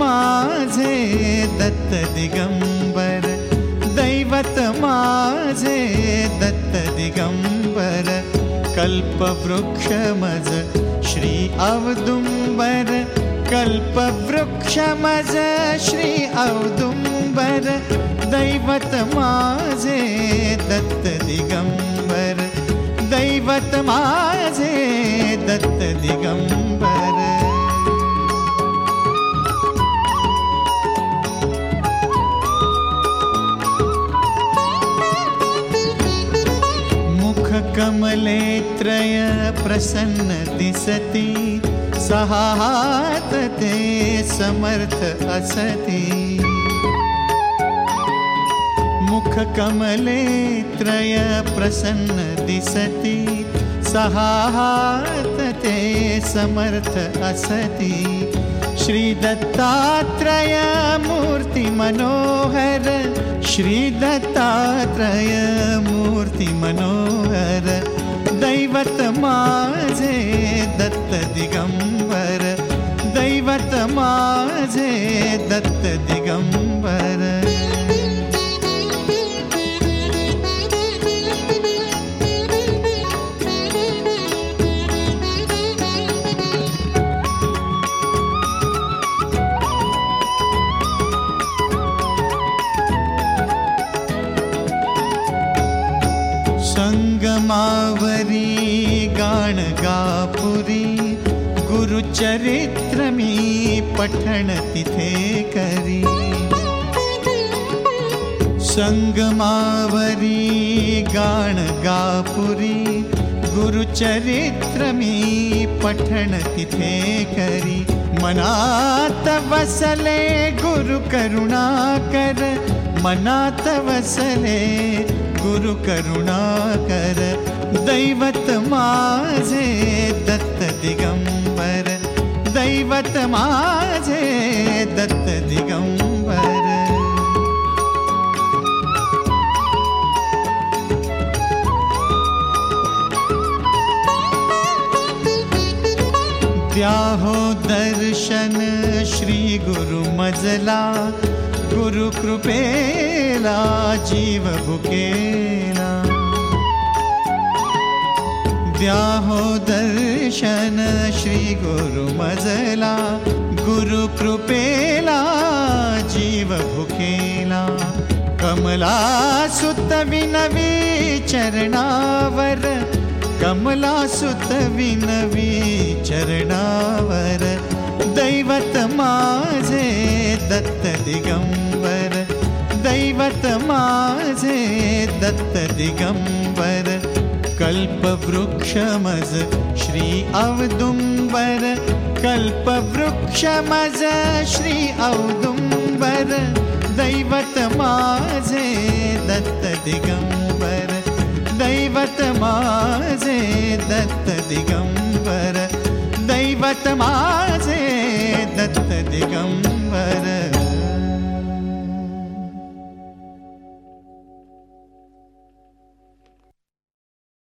माझे दत्त दिगंबर, दैवत माझे दत्त दिगंबर, कल्पवृक्ष मज श्री औदुंबर, कल्पवृक्ष मज श्री औदुंबर, दैवत माझे दत्त दिगंबर, दैवत माझे दत्त दिगंबर. मुख कमले त्रय प्रसन्न दिसती, सहा हात ते समर्थ असती. मुख कमले त्रय प्रसन्न दिसती, सहा हात ते समर्थ असती. श्री दत्तात्रय मूर्ती मनोहर, श्री दत्तात्रय मूर्ती मनोहर, दैवत माझे दत्त दिगंबर, दैवत माझे दत्त दिगंबर. संगमावरी गाणगापुरी, गुरुचरित्र मी पठण तिथे करी. संगमावरी गाणगापुरी, गुरुचरित्र मी पठण तिथे करी. मनात वसले गुरु करुणाकर, मनात वसले गुरु करुणाकर, दैवत माझे दत्त दिगंबर, दैवत माझे दत्त दिगंबर. द्याहो दर्शन श्री गुरु मजला, गुरु कृपेला जीव भुकेला. द्याहो दर्शन श्री गुरु मजला, गुरु कृपेला जीव भुकेला. कमला सुत विनवी चरणावर, कमला सुत विनवी चरणावर, दैवत माझे दत्त दिगंबर, दैवत माझे दत्त दिगंबर, कल्पवृक्ष मज श्री औदुंबर, कल्पवृक्ष मज श्री औदुंबर, दैवत माझे दत्त दिगंबर, दैवत माझे दत्त दिगंबर, दैवत माझे दत्त दिगंबर.